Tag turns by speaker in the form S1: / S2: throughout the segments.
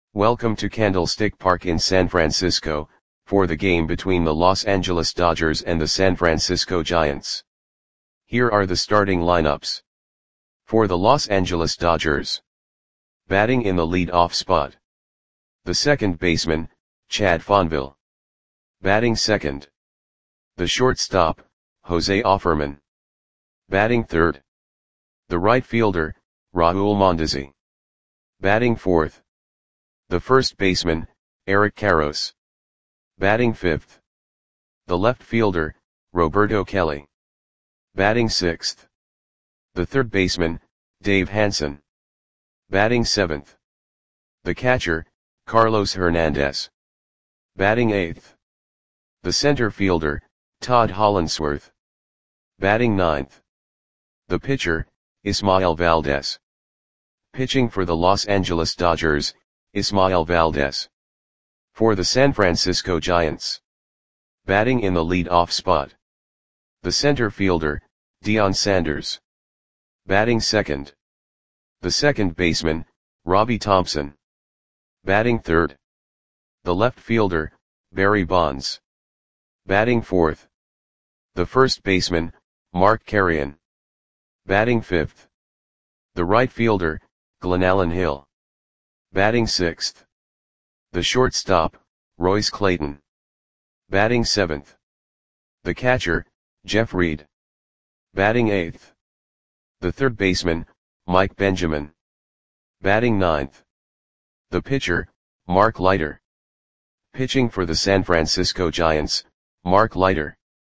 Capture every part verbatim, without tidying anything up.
S1: Welcome to Candlestick Park in San Francisco, for the game between the Los Angeles Dodgers and the San Francisco Giants. Here are the starting lineups. For the Los Angeles Dodgers. Batting in the lead-off spot. The second baseman, Chad Fonville. Batting second. The shortstop, Jose Offerman. Batting third. The right fielder, Raul Mondesi. Batting fourth. The first baseman, Eric Karros. Batting fifth. The left fielder, Roberto Kelly. Batting sixth. The third baseman, Dave Hansen. Batting seventh. The catcher, Carlos Hernandez. Batting eighth. The center fielder, Todd Hollandsworth. Batting ninth. The pitcher, Ismael Valdez. Pitching for the Los Angeles Dodgers, Ismael Valdez. For the San Francisco Giants. Batting in the lead-off spot. The center fielder, Deion Sanders. Batting second. The second baseman, Robbie Thompson. Batting third. The left fielder, Barry Bonds. Batting fourth. The first baseman, Mark Carreon. Batting fifth. The right fielder, Glenallen Hill. Batting sixth. The shortstop, Royce Clayton. Batting seventh. The catcher, Jeff Reed. Batting eighth. The third baseman, Mike Benjamin. Batting ninth. The pitcher, Mark Leiter. Pitching for the San Francisco Giants, Mark Leiter.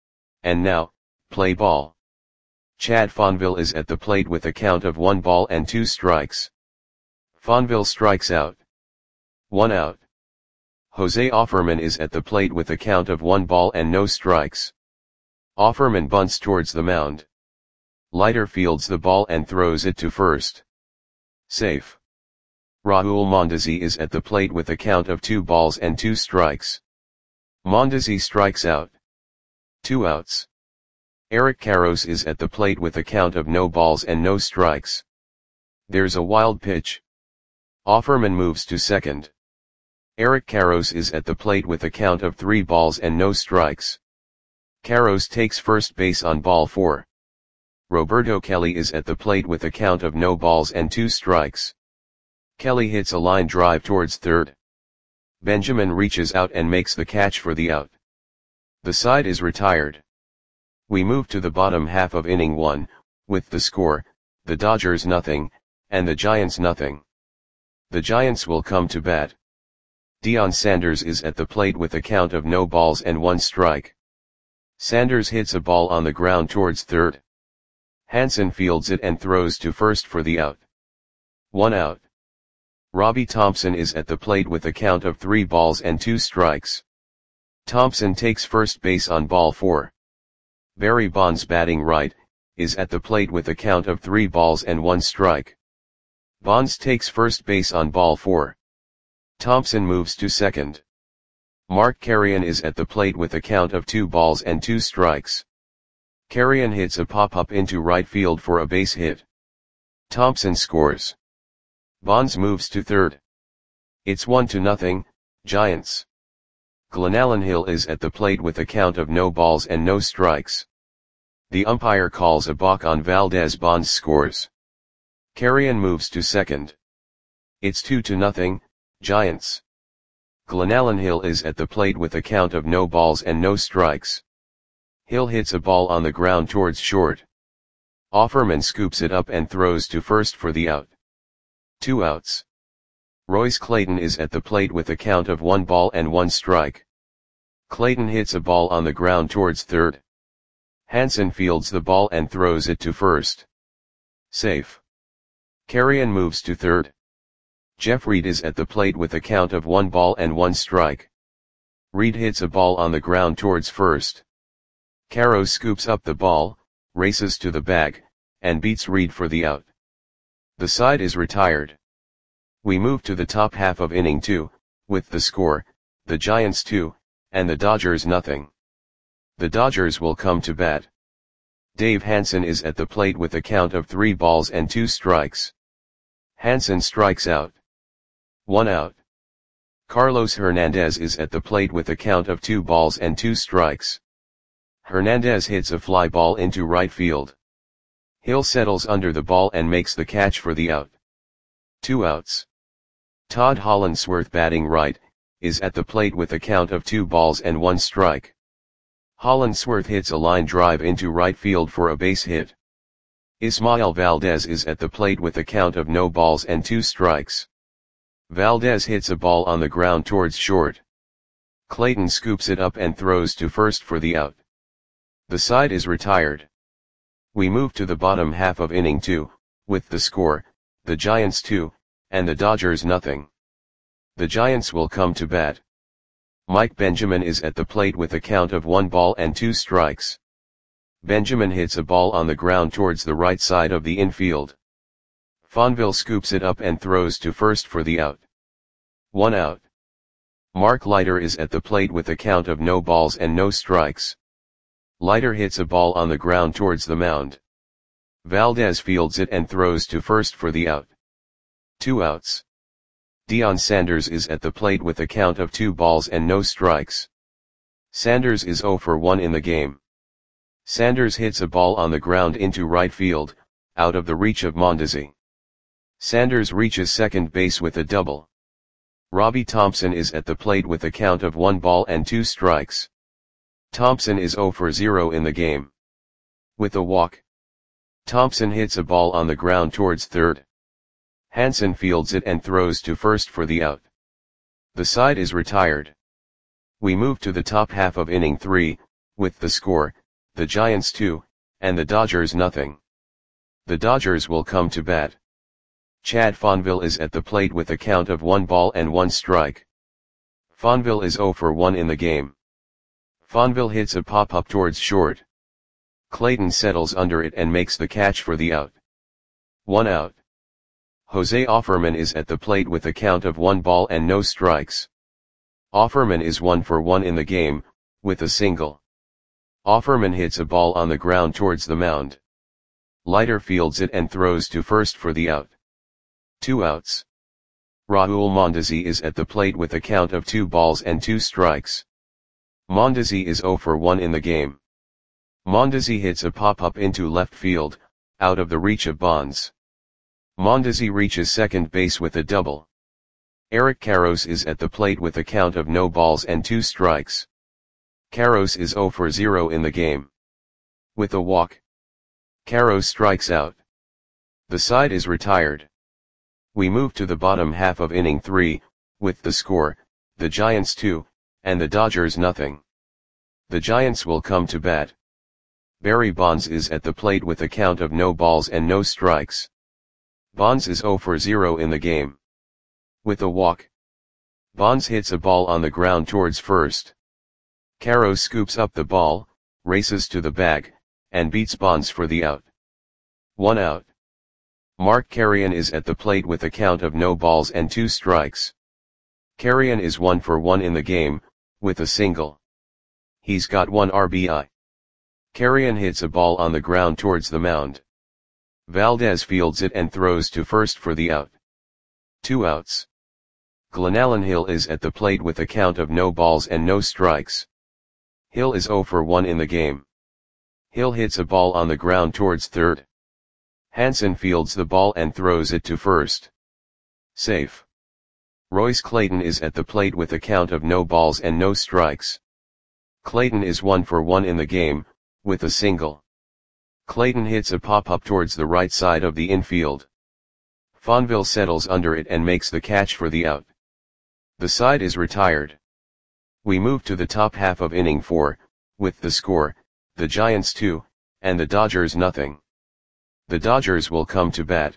S1: And now, play ball. Chad Fonville is at the plate with a count of one ball and two strikes. Fonville strikes out. One out. Jose Offerman is at the plate with a count of one ball and no strikes. Offerman bunts towards the mound. Leiter fields the ball and throws it to first. Safe. Raul Mondesi is at the plate with a count of two balls and two strikes. Mondesi strikes out. Two outs. Eric Karros is at the plate with a count of no balls and no strikes. There's a wild pitch. Offerman moves to second. Eric Karros is at the plate with a count of three balls and no strikes. Karros takes first base on ball four. Roberto Kelly is at the plate with a count of no balls and two strikes. Kelly hits a line drive towards third. Benjamin reaches out and makes the catch for the out. The side is retired. We move to the bottom half of inning one, with the score, the Dodgers nothing, and the Giants nothing. The Giants will come to bat. Deion Sanders is at the plate with a count of no balls and one strike. Sanders hits a ball on the ground towards third. Hansen fields it and throws to first for the out. One out. Robbie Thompson is at the plate with a count of three balls and two strikes. Thompson takes first base on ball four. Barry Bonds, batting right, is at the plate with a count of three balls and one strike. Bonds takes first base on ball four. Thompson moves to second. Mark Carreon is at the plate with a count of two balls and two strikes. Carreon hits a pop-up into right field for a base hit. Thompson scores. Bonds moves to third. It's one to nothing, Giants. Glenallen Hill is at the plate with a count of no balls and no strikes. The umpire calls a balk on Valdez. Bonds scores. Carreon moves to second. It's two to nothing, Giants. Glenallen Hill is at the plate with a count of no balls and no strikes. Hill hits a ball on the ground towards short. Offerman scoops it up and throws to first for the out. Two outs. Royce Clayton is at the plate with a count of one ball and one strike. Clayton hits a ball on the ground towards third. Hansen fields the ball and throws it to first. Safe. Carreon moves to third. Jeff Reed is at the plate with a count of one ball and one strike. Reed hits a ball on the ground towards first. Karros scoops up the ball, races to the bag, and beats Reed for the out. The side is retired. We move to the top half of inning two, with the score, the Giants two, and the Dodgers nothing. The Dodgers will come to bat. Dave Hansen is at the plate with a count of three balls and two strikes. Hansen strikes out. One out. Carlos Hernandez is at the plate with a count of two balls and two strikes. Hernandez hits a fly ball into right field. Hill settles under the ball and makes the catch for the out. Two outs. Todd Hollandsworth, batting right, is at the plate with a count of two balls and one strike. Hollandsworth hits a line drive into right field for a base hit. Ismael Valdez is at the plate with a count of no balls and two strikes. Valdez hits a ball on the ground towards short. Clayton scoops it up and throws to first for the out. The side is retired. We move to the bottom half of inning two, with the score, the Giants two, and the Dodgers nothing. The Giants will come to bat. Mike Benjamin is at the plate with a count of one ball and two strikes. Benjamin hits a ball on the ground towards the right side of the infield. Fonville scoops it up and throws to first for the out. One out. Mark Leiter is at the plate with a count of no balls and no strikes. Leiter hits a ball on the ground towards the mound. Valdez fields it and throws to first for the out. Two outs. Deion Sanders is at the plate with a count of two balls and no strikes. Sanders is zero for one in the game. Sanders hits a ball on the ground into right field, out of the reach of Mondesi. Sanders reaches second base with a double. Robbie Thompson is at the plate with a count of one ball and two strikes. Thompson is zero for zero in the game. With a walk. Thompson hits a ball on the ground towards third. Hansen fields it and throws to first for the out. The side is retired. We move to the top half of inning three, with the score, the Giants two, and the Dodgers nothing. The Dodgers will come to bat. Chad Fonville is at the plate with a count of one ball and one strike. Fonville is zero for one in the game. Fonville hits a pop-up towards short. Clayton settles under it and makes the catch for the out. One out. Jose Offerman is at the plate with a count of one ball and no strikes. Offerman is one for one in the game, with a single. Offerman hits a ball on the ground towards the mound. Leiter fields it and throws to first for the out. Two outs. Raul Mondesi is at the plate with a count of two balls and two strikes. Mondesi is zero for one in the game. Mondesi hits a pop-up into left field, out of the reach of Bonds. Mondesi reaches second base with a double. Eric Karros is at the plate with a count of no balls and two strikes. Karros is zero for zero in the game. With a walk. Karros strikes out. The side is retired. We move to the bottom half of inning three, with the score, the Giants two, and the Dodgers nothing. The Giants will come to bat. Barry Bonds is at the plate with a count of no balls and no strikes. Bonds is zero for zero in the game. With a walk. Bonds hits a ball on the ground towards first. Karros scoops up the ball, races to the bag, and beats Bonds for the out. One out. Mark Carrion is at the plate with a count of no balls and two strikes. Carrion is one for one in the game, with a single. He's got one R B I. Carrion hits a ball on the ground towards the mound. Valdez fields it and throws to first for the out. Two outs. Glenallen Hill is at the plate with a count of no balls and no strikes. Hill is zero for one in the game. Hill hits a ball on the ground towards third. Hansen fields the ball and throws it to first. Safe. Royce Clayton is at the plate with a count of no balls and no strikes. Clayton is one for one in the game, with a single. Clayton hits a pop-up towards the right side of the infield. Fonville settles under it and makes the catch for the out. The side is retired. We move to the top half of inning four, with the score, the Giants two, and the Dodgers nothing. The Dodgers will come to bat.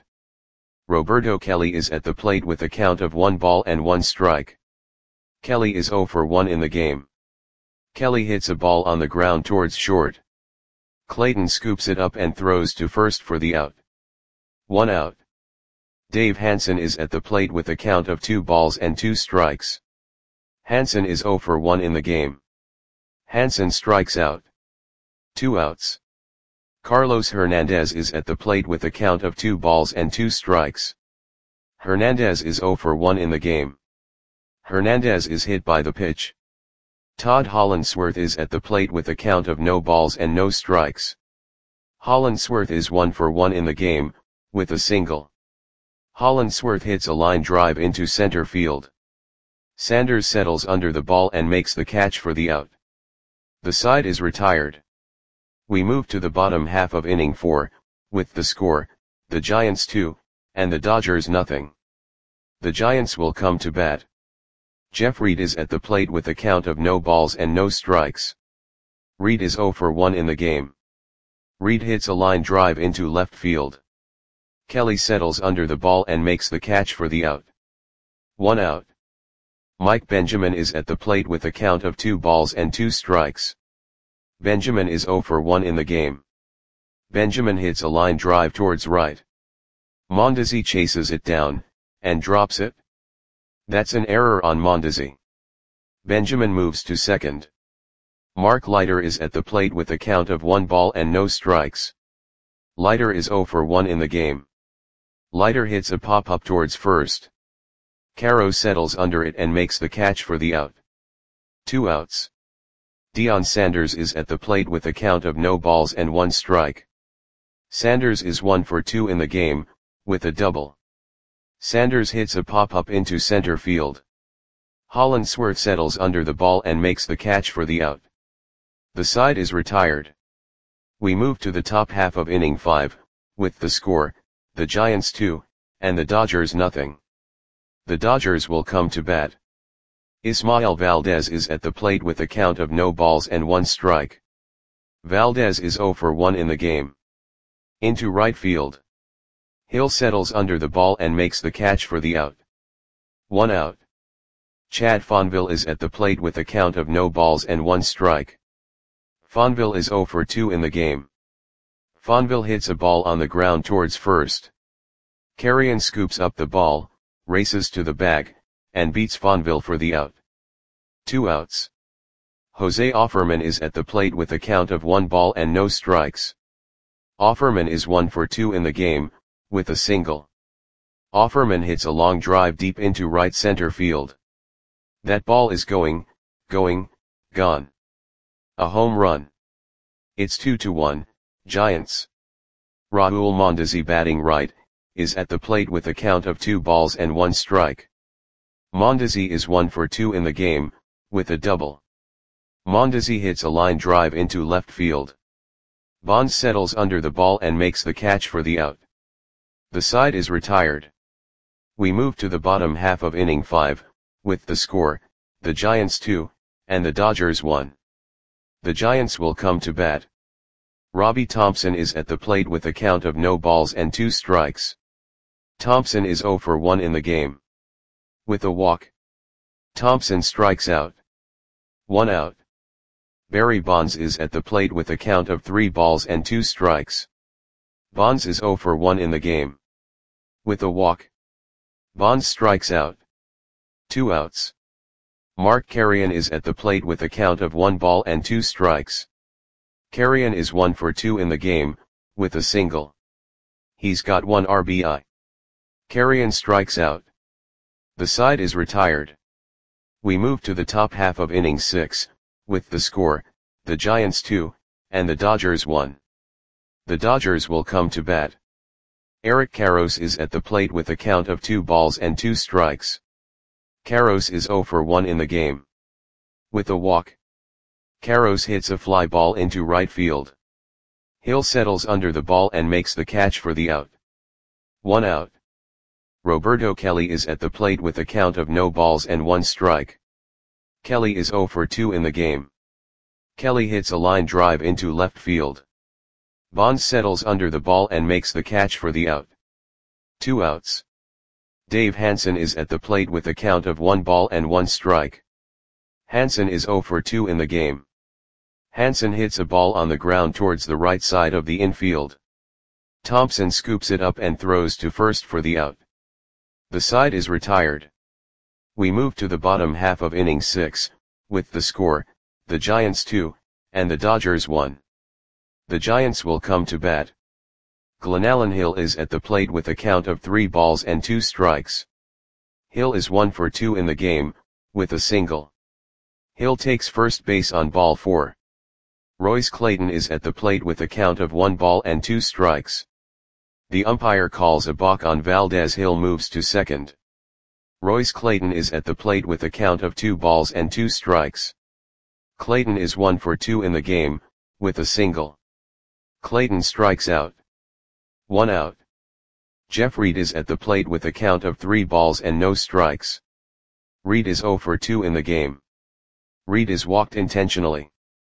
S1: Roberto Kelly is at the plate with a count of one ball and one strike. Kelly is zero for one in the game. Kelly hits a ball on the ground towards short. Clayton scoops it up and throws to first for the out. One out. Dave Hansen is at the plate with a count of two balls and two strikes. Hansen is zero for one in the game. Hansen strikes out. Two outs. Carlos Hernandez is at the plate with a count of two balls and two strikes. Hernandez is zero for one in the game. Hernandez is hit by the pitch. Todd Hollandsworth is at the plate with a count of no balls and no strikes. Hollandsworth is one for one in the game, with a single. Hollandsworth hits a line drive into center field. Sanders settles under the ball and makes the catch for the out. The side is retired. We move to the bottom half of inning four, with the score, the Giants two, and the Dodgers nothing. The Giants will come to bat. Jeff Reed is at the plate with a count of no balls and no strikes. Reed is oh for one in the game. Reed hits a line drive into left field. Kelly settles under the ball and makes the catch for the out. One out. Mike Benjamin is at the plate with a count of two balls and two strikes. Benjamin is oh for one in the game. Benjamin hits a line drive towards right. Mondesi chases it down, and drops it. That's an error on Mondesi. Benjamin moves to second. Mark Leiter is at the plate with a count of one ball and no strikes. Leiter is oh for one in the game. Leiter hits a pop-up towards first. Caro settles under it and makes the catch for the out. Two outs. Deion Sanders is at the plate with a count of no balls and one strike. Sanders is one for two in the game, with a double. Sanders hits a pop-up into center field. Hollandsworth settles under the ball and makes the catch for the out. The side is retired. We move to the top half of inning five, with the score, the Giants two, and the Dodgers nothing. The Dodgers will come to bat. Ismael Valdez is at the plate with a count of no balls and one strike. Valdez is oh for one in the game. Into right field. Hill settles under the ball and makes the catch for the out. One out. Chad Fonville is at the plate with a count of no balls and one strike. Fonville is oh for two in the game. Fonville hits a ball on the ground towards first. Carrion scoops up the ball, races to the bag, and beats Fonville for the out. Two outs. Jose Offerman is at the plate with a count of one ball and no strikes. Offerman is one for two in the game, with a single. Offerman hits a long drive deep into right center field. That ball is going, going, gone. A home run. It's two to one, Giants. Raul Mondesi, batting right, is at the plate with a count of two balls and one strike. Mondesi is one for two in the game, with a double. Mondesi hits a line drive into left field. Bonds settles under the ball and makes the catch for the out. The side is retired. We move to the bottom half of inning five, with the score, the Giants two, and the Dodgers one. The Giants will come to bat. Robbie Thompson is at the plate with a count of no balls and two strikes. Thompson is oh for one in the game. With a walk. Thompson strikes out. One out. Barry Bonds is at the plate with a count of three balls and two strikes. Bonds is oh for one in the game. With a walk. Bonds strikes out. Two outs. Mark Carrion is at the plate with a count of one ball and two strikes. Carrion is one for two in the game, with a single. He's got one R B I. Carrion strikes out. The side is retired. We move to the top half of inning six, with the score, the Giants two, and the Dodgers one. The Dodgers will come to bat. Eric Karros is at the plate with a count of two balls and two strikes. Karros is oh for one in the game. With a walk. Karros hits a fly ball into right field. Hill settles under the ball and makes the catch for the out. One out. Roberto Kelly is at the plate with a count of no balls and one strike. Kelly is oh for two in the game. Kelly hits a line drive into left field. Bonds settles under the ball and makes the catch for the out. Two outs. Dave Hansen is at the plate with a count of one ball and one strike. Hansen is oh for two in the game. Hansen hits a ball on the ground towards the right side of the infield. Thompson scoops it up and throws to first for the out. The side is retired. We move to the bottom half of inning six, with the score, the Giants two, and the Dodgers one. The Giants will come to bat. Glenallen Hill is at the plate with a count of three balls and two strikes. Hill is one for two in the game, with a single. Hill takes first base on ball four. Royce Clayton is at the plate with a count of one ball and two strikes. The umpire calls a balk on Valdez. Hill moves to second. Royce Clayton is at the plate with a count of two balls and two strikes. Clayton is one for two in the game, with a single. Clayton strikes out. One out. Jeff Reed is at the plate with a count of three balls and no strikes. Reed is zero for two in the game. Reed is walked intentionally.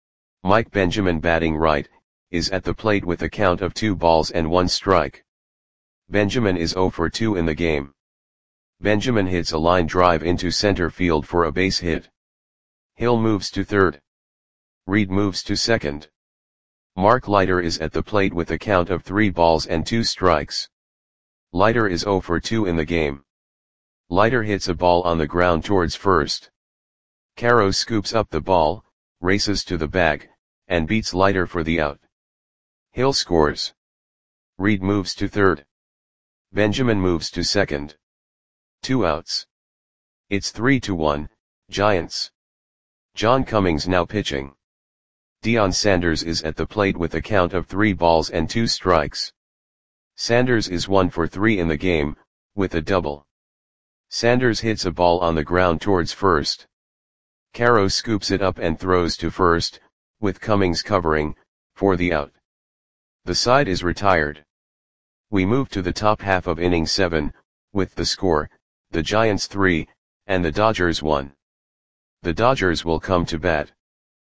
S1: Mike Benjamin, batting right, is at the plate with a count of two balls and one strike. Benjamin is zero for two in the game. Benjamin hits a line drive into center field for a base hit. Hill moves to third. Reed moves to second. Mark Leiter is at the plate with a count of three balls and two strikes. Leiter is zero for two in the game. Leiter hits a ball on the ground towards first. Caro scoops up the ball, races to the bag, and beats Leiter for the out. Hill scores. Reed moves to third. Benjamin moves to second. Two outs. It's three to one, Giants. John Cummings now pitching. Deion Sanders is at the plate with a count of three balls and two strikes. Sanders is one for three in the game, with a double. Sanders hits a ball on the ground towards first. Caro scoops it up and throws to first, with Cummings covering, for the out. The side is retired. We move to the top half of inning seven, with the score, the Giants three, and the Dodgers one. The Dodgers will come to bat.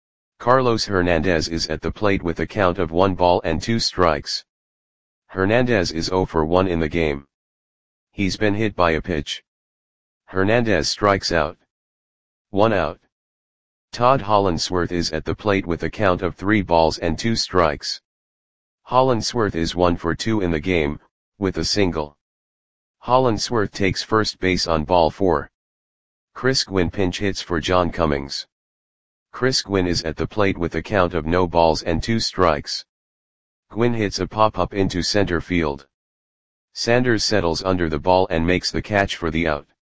S1: Carlos Hernandez is at the plate with a count of one ball and two strikes. Hernandez is zero for one in the game. He's been hit by a pitch. Hernandez strikes out. One out. Todd Hollandsworth is at the plate with a count of three balls and two strikes. Hollandsworth is one for two in the game, with a single. Hollandsworth takes first base on ball four. Chris Gwynn pinch hits for John Cummings. Chris Gwynn is at the plate with a count of no balls and two strikes. Gwynn hits a pop-up into center field. Sanders settles under the ball and makes the catch for the out.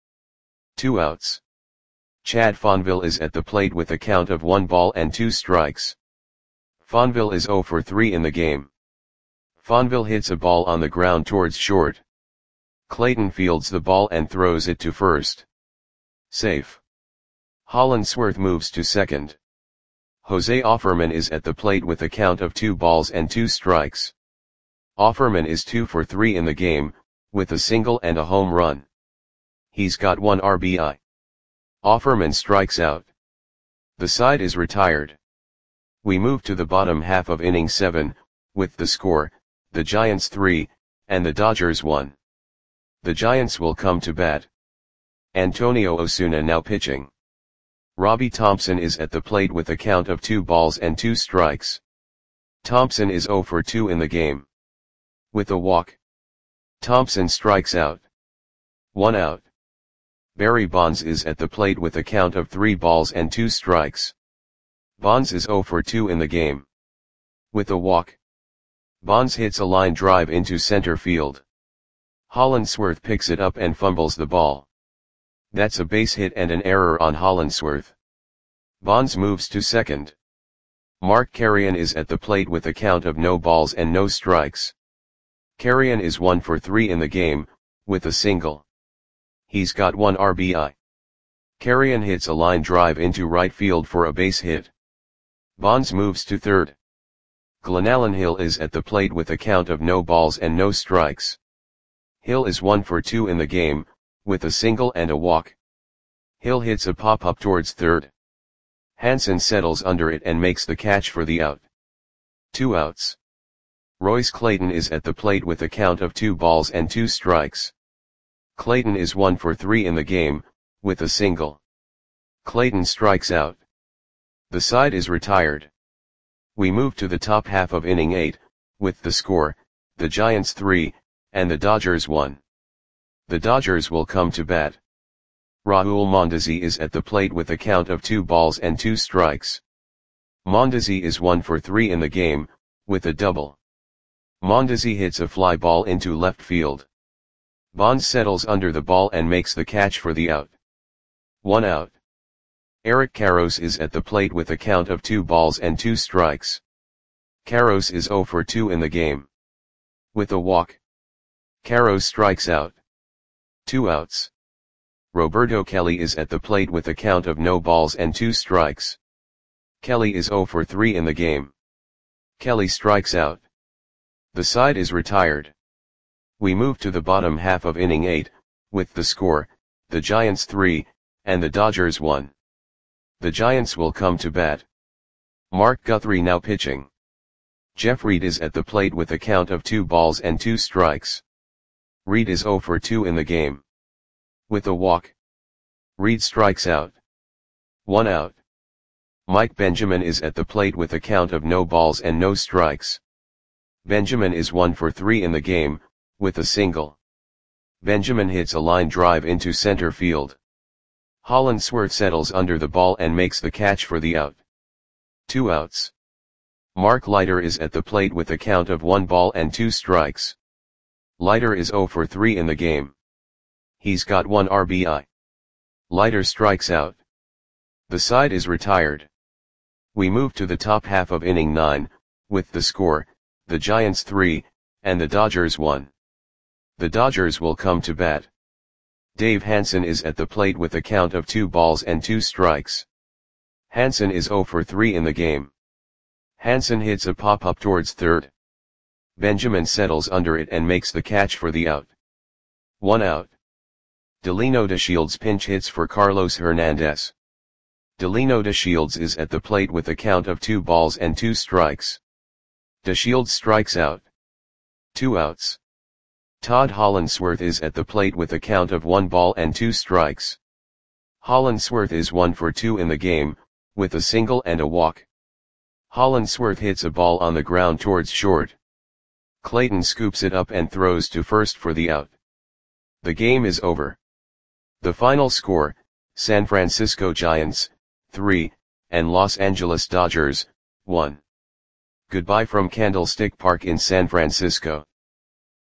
S1: Two outs. Chad Fonville is at the plate with a count of one ball and two strikes. Fonville is zero for three in the game. Fonville hits a ball on the ground towards short. Clayton fields the ball and throws it to first. Safe. Hollandsworth moves to second. Jose Offerman is at the plate with a count of two balls and two strikes. Offerman is two for three in the game, with a single and a home run. He's got one R B I. Offerman strikes out. The side is retired. We move to the bottom half of inning seven, with the score, the Giants three, and the Dodgers one. The Giants will come to bat. Antonio Osuna now pitching. Robbie Thompson is at the plate with a count of two balls and two strikes. Thompson is zero for two in the game. With a walk. Thompson strikes out. One out. Barry Bonds is at the plate with a count of three balls and two strikes. Bonds is zero for two in the game. With a walk. Bonds hits a line drive into center field. Hollandsworth picks it up and fumbles the ball. That's a base hit and an error on Hollandsworth. Bonds moves to second. Mark Carrion is at the plate with a count of no balls and no strikes. Carrion is one for three in the game, with a single. He's got one R B I. Carrion hits a line drive into right field for a base hit. Bonds moves to third. Glenallen Hill is at the plate with a count of no balls and no strikes. Hill is one for two in the game, with a single and a walk. Hill hits a pop-up towards third. Hansen settles under it and makes the catch for the out. Two outs. Royce Clayton is at the plate with a count of two balls and two strikes. Clayton is one for three in the game, with a single. Clayton strikes out. The side is retired. We move to the top half of inning eight, with the score, the Giants three, and the Dodgers one. The Dodgers will come to bat. Raul Mondesi is at the plate with a count of two balls and two strikes. Mondesi is one for three in the game, with a double. Mondesi hits a fly ball into left field. Bonds settles under the ball and makes the catch for the out. One out. Eric Karros is at the plate with a count of two balls and two strikes. Karros is zero for two in the game. With a walk, Karros strikes out. Two outs. Roberto Kelly is at the plate with a count of no balls and two strikes. Kelly is zero for three in the game. Kelly strikes out. The side is retired. We move to the bottom half of inning eight, with the score, the Giants three, and the Dodgers one. The Giants will come to bat. Mark Guthrie now pitching. Jeff Reed is at the plate with a count of two balls and two strikes. Reed is zero for two in the game. With a walk, Reed strikes out. One out. Mike Benjamin is at the plate with a count of no balls and no strikes. Benjamin is one for three in the game, with a single. Benjamin hits a line drive into center field. Hollandsworth settles under the ball and makes the catch for the out. Two outs. Mark Leiter is at the plate with a count of one ball and two strikes. Leiter is zero for three in the game. He's got one R B I. Leiter strikes out. The side is retired. We move to the top half of inning nine, with the score, the Giants three, and the Dodgers one. The Dodgers will come to bat. Dave Hansen is at the plate with a count of two balls and two strikes. Hansen is zero for three in the game. Hansen hits a pop-up towards third. Benjamin settles under it and makes the catch for the out. One out. Delino DeShields pinch hits for Carlos Hernandez. Delino DeShields is at the plate with a count of two balls and two strikes. DeShields strikes out. Two outs. Todd Hollandsworth is at the plate with a count of one ball and two strikes. Hollandsworth is one for two in the game, with a single and a walk. Hollandsworth hits a ball on the ground towards short. Clayton scoops it up and throws to first for the out. The game is over. The final score, San Francisco Giants, three, and Los Angeles Dodgers, one. Goodbye from Candlestick Park in San Francisco.